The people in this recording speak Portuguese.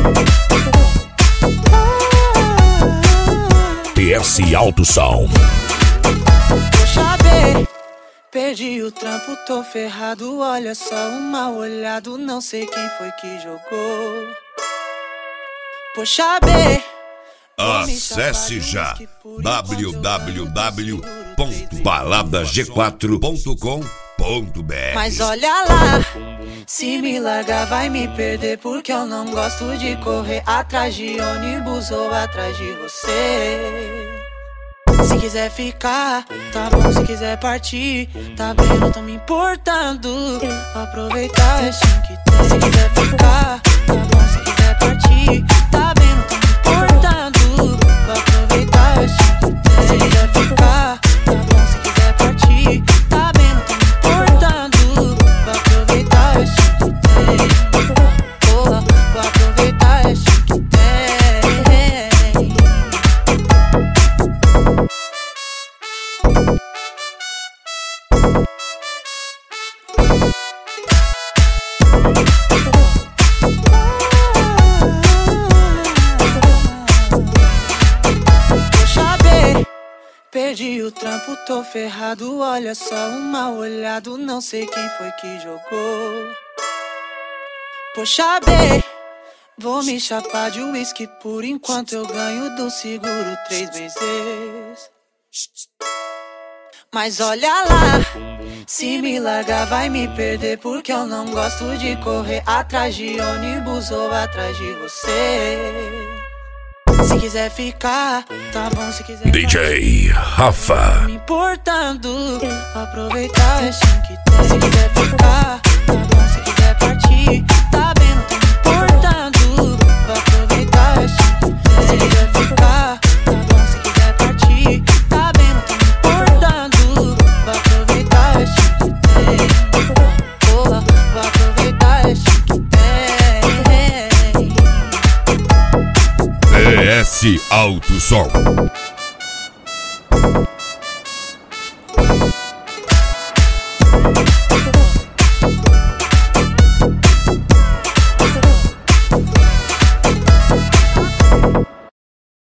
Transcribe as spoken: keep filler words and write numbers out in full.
T S Alto Som. Poxa, B, perdi o trampo, tô ferrado. Olha só, um mal olhado, não sei quem foi que jogou. Poxa, B, acesse já w w w ponto balada g quatro ponto com ponto b r. Mas olha lá, se me largar vai me perder, porque eu não gosto de correr atrás de ônibus ou atrás de você. Se quiser ficar, tá bom, se quiser partir, tá bem, eu não tô me importando. Vou aproveitar esse que tem. Se quiser ficar, tá bom, se quiser partir, tá bem, não tô me importando. Vou aproveitar esse que tem. Se quiser ficar, tá bom, se quiser partir, tá bem, não tô me importando. Vou aproveitar esse que tem. Porra, vou aproveitar esse que tem. Poxa, B, perdi o trampo, tô ferrado. Olha só, um mal olhado, não sei quem foi que jogou. Poxa, B, vou me chapar de uísque por enquanto eu ganho do seguro três vezes. Mas olha lá, se me largar vai me perder, porque eu não gosto de correr atrás de ônibus ou atrás de você. Se quiser ficar, tá bom, se quiser D J Rafa. me importando, vou aproveitar esse que tem. Se quiser ficar, tá bom, se quiser partir, tá bem, não tô me importando. Vou aproveitar esse que tem. Se quiser ficar, tá bom, se quiser partir, tá bem, não tô me importando. Vou aproveitar esse que tem. Porra, vou aproveitar esse que tem. T S Alto Som. We'll be right